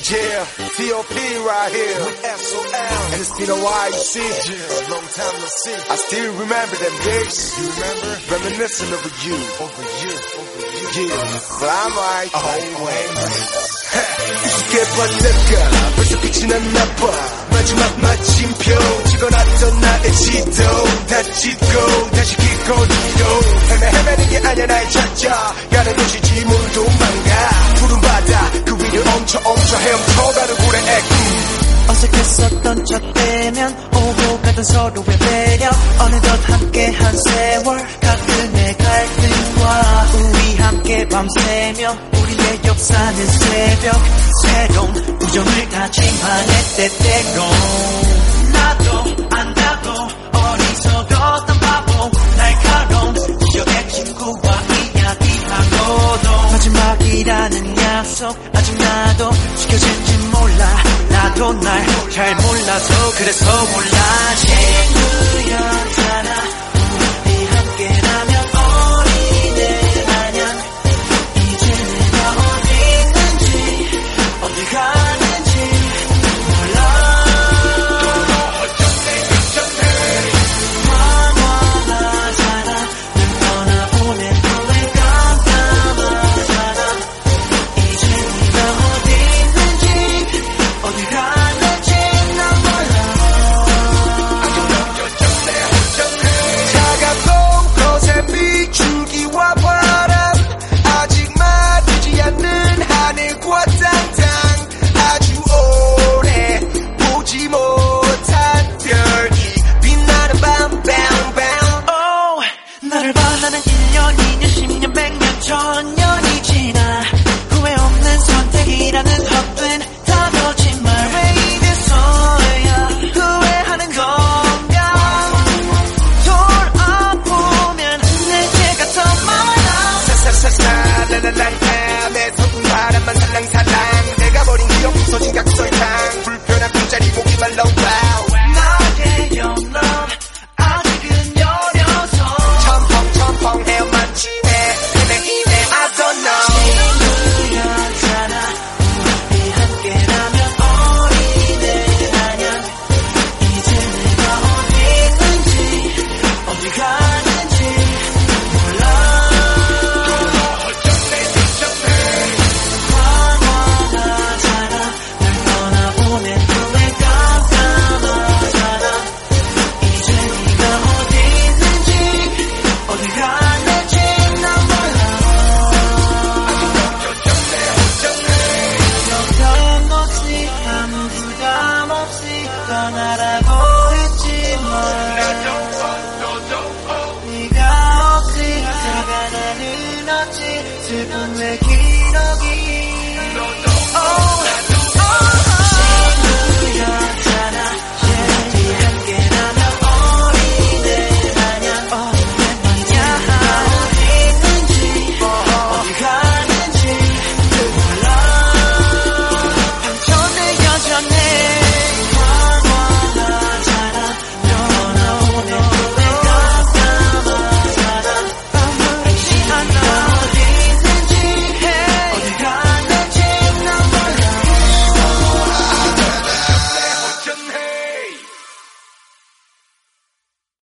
Yeah, T.O.P. right here with S.O.L. And it's been a while, you see. Yeah, a long time no see. I still remember them days. You remember? Reminiscing over you. Yeah, but I'm right. 이게 벌레가 벌써 끝이 났나 봐. 마지막 마침표 찍어놨던 나의 지도 다 찍고 다시 기꺼지고 헤매는 게 아니야 나의 찾자 가는 곳이지 뭘 도망가 푸른 바다 그 위를 엄청 헤엄쳐 가는 고래 어색했었던 첫 대면 오고 가던 서로의 배려 어느덧 함께한 세월 가끔의 갈등과 우리 함께 밤새며 우리의 역사는 새벽 새로운 우정을 다짐하네 때때로 나도 안다고 어리석었던 바보 날카로운 기억의 친구와 이야기하고도 마지막이라는 약속 아직 나도 지켜진지 몰라 나도 날 잘 몰라서 그래서 몰라 친구였잖아 우리 함께라면 어린애 마냥 이제 내가 어디 있는지 어디 가는지 몰라 황홀하잖아 널 떠나보낸 후에 깜깜하잖아 이제 네가 어디 있는지 어디 가는지 비추기와 바람 아직 마르지 않는 하늘과 땅 아주 오래 보지 못한 별이 빛나는 밤 나를 바라는 1년 2년 10년 100년 1000년이 지나 후회 없는 선택이라는 헛된 다뤄진 말 왜 이래서야 후회하는 건가 돌아보면 내게가 더 많아 사사사사라라라라 내 서툰 바람만 살랑살랑 내가 버린 기억 부서진 각설탕 불편한 빈자리 목이 말라 나의 영롱 아직은 여려서 첨펑 헤엄만 치네 헤매이네 I don't know 친구였잖아 우리 함께라면 어린애 마냥 이제 내가 어디 있는지 어디 가는지 몰라 황홀하잖아 널 떠나보낸 후에 깜깜하잖아 이제 네가 어디 있는지 어디 가는지 난 몰라 걱정 없이 아무 부담 없이 떠나라고 했지만 네가 없이 살아가는 없지 슬픈 내 기록이